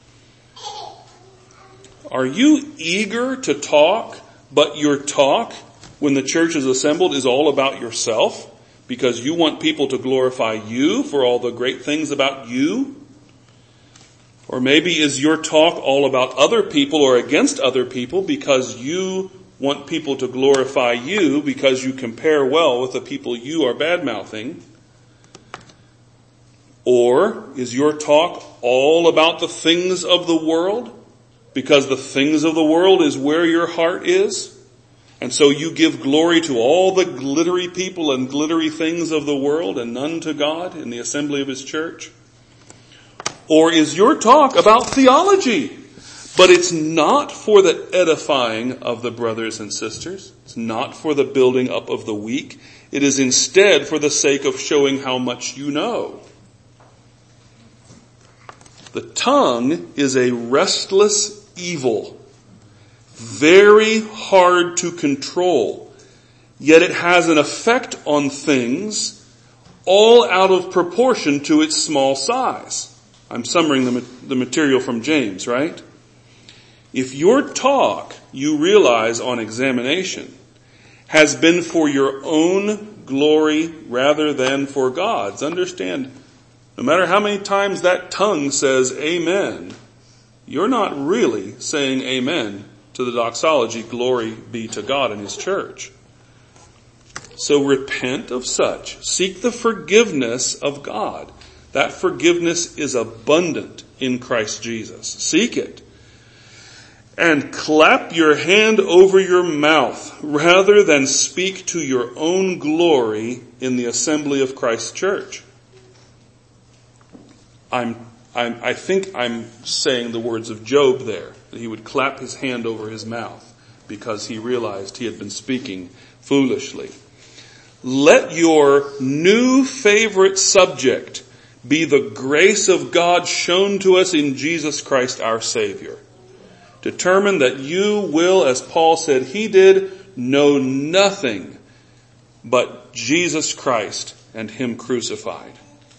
Are you eager to talk, but your talk when the church is assembled is all about yourself because you want people to glorify you for all the great things about you? Or maybe is your talk all about other people or against other people because you want people to glorify you because you compare well with the people you are bad-mouthing? Or is your talk all about the things of the world because the things of the world is where your heart is? And so you give glory to all the glittery people and glittery things of the world and none to God in the assembly of His church? Or is your talk about theology, but it's not for the edifying of the brothers and sisters. It's not for the building up of the weak. It is instead for the sake of showing how much you know. The tongue is a restless evil, very hard to control, yet it has an effect on things all out of proportion to its small size. I'm summarizing the, the material from James, right? If your talk, you realize on examination, has been for your own glory rather than for God's, understand, no matter how many times that tongue says amen, you're not really saying amen to the doxology, glory be to God and His church. So repent of such. Seek the forgiveness of God. That forgiveness is abundant in Christ Jesus. Seek it. And clap your hand over your mouth rather than speak to your own glory in the assembly of Christ's church. I'm, I'm, I think I'm saying the words of Job there, that he would clap his hand over his mouth because he realized he had been speaking foolishly. Let your new favorite subject be the grace of God shown to us in Jesus Christ our Savior. Determine that you will, as Paul said he did, know nothing but Jesus Christ and Him crucified.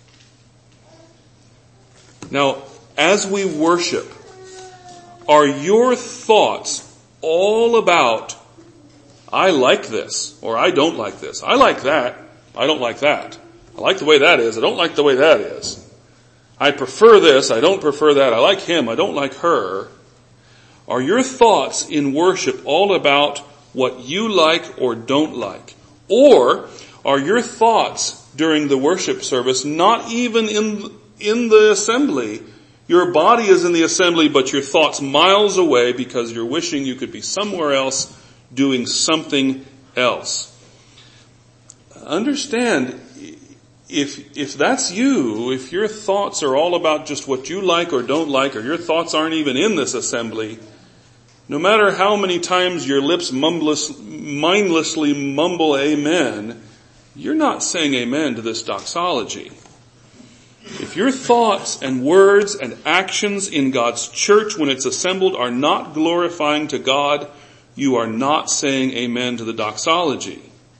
Now, as we worship, are your thoughts all about, I like this, or I don't like this. I like that. I don't like that. I like the way that is. I don't like the way that is. I prefer this. I don't prefer that. I like him. I don't like her. Are your thoughts in worship all about what you like or don't like? Or are your thoughts during the worship service not even in, in the assembly? Your body is in the assembly, but your thoughts miles away because you're wishing you could be somewhere else doing something else. Understand, if, if that's you, if your thoughts are all about just what you like or don't like, or your thoughts aren't even in this assembly, no matter how many times your lips mumbless, mindlessly mumble amen, you're not saying amen to this doxology. If your thoughts and words and actions in God's church when it's assembled are not glorifying to God, you are not saying amen to the doxology.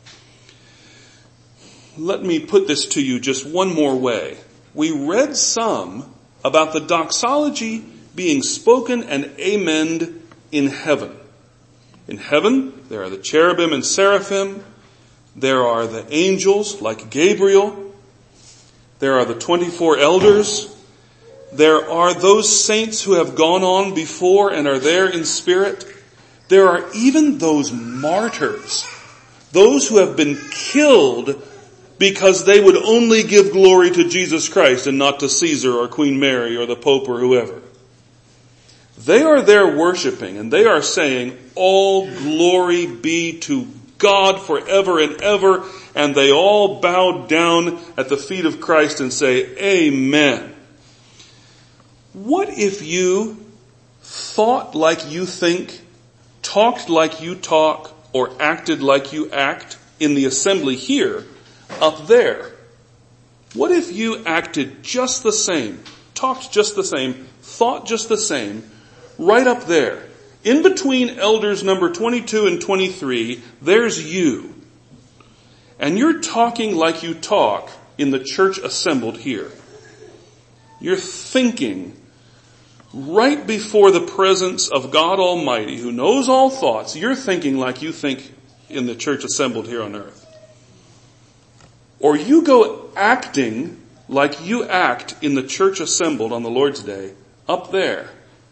Let me put this to you just one more way. We read some about the doxology being spoken and amened in heaven. In heaven, there are the cherubim and seraphim. There are the angels like Gabriel. There are the twenty-four elders. There are those saints who have gone on before and are there in spirit. There are even those martyrs, those who have been killed because they would only give glory to Jesus Christ and not to Caesar or Queen Mary or the Pope or whoever. They are there worshiping, and they are saying, all glory be to God forever and ever, and they all bow down at the feet of Christ and say, Amen. What if you thought like you think, talked like you talk, or acted like you act in the assembly here, up there? What if you acted just the same, talked just the same, thought just the same, right up there? In between elders number twenty-two and twenty-three, there's you. And you're talking like you talk in the church assembled here. You're thinking right before the presence of God Almighty, who knows all thoughts. You're thinking like you think in the church assembled here on earth. Or you go acting like you act in the church assembled on the Lord's Day up there.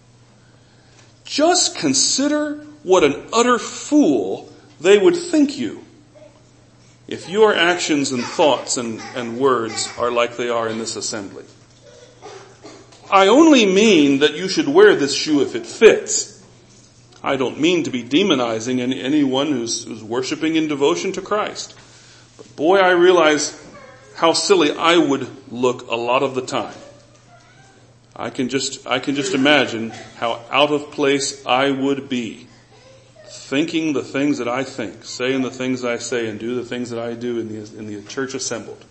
Just consider what an utter fool they would think you if your actions and thoughts and, and words are like they are in this assembly. I only mean that you should wear this shoe if it fits. I don't mean to be demonizing any, anyone who's, who's worshiping in devotion to Christ. But boy, I realize how silly I would look a lot of the time. I can just, I can just imagine how out of place I would be, thinking the things that I think, saying the things I say, and do the things that I do in the, in the church assembled.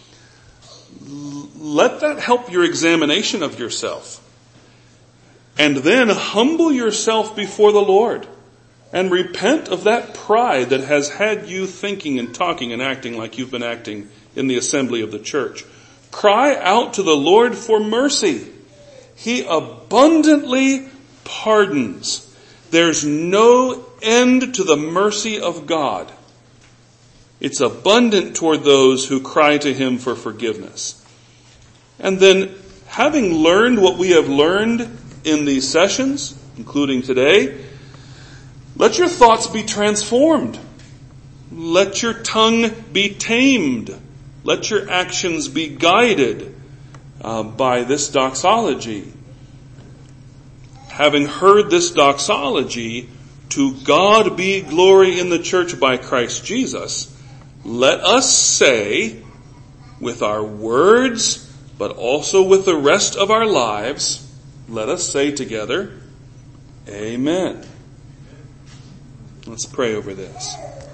Let that help your examination of yourself. And then humble yourself before the Lord and repent of that pride that has had you thinking and talking and acting like you've been acting in the assembly of the church. Cry out to the Lord for mercy. He abundantly pardons. There's no end to the mercy of God. It's abundant toward those who cry to Him for forgiveness. And then, having learned what we have learned in these sessions, including today, let your thoughts be transformed. Let your tongue be tamed. Let your actions be guided uh, by this doxology. Having heard this doxology, to God be glory in the church by Christ Jesus, let us say with our words, but also with the rest of our lives, let us say together, Amen. Let's pray over this.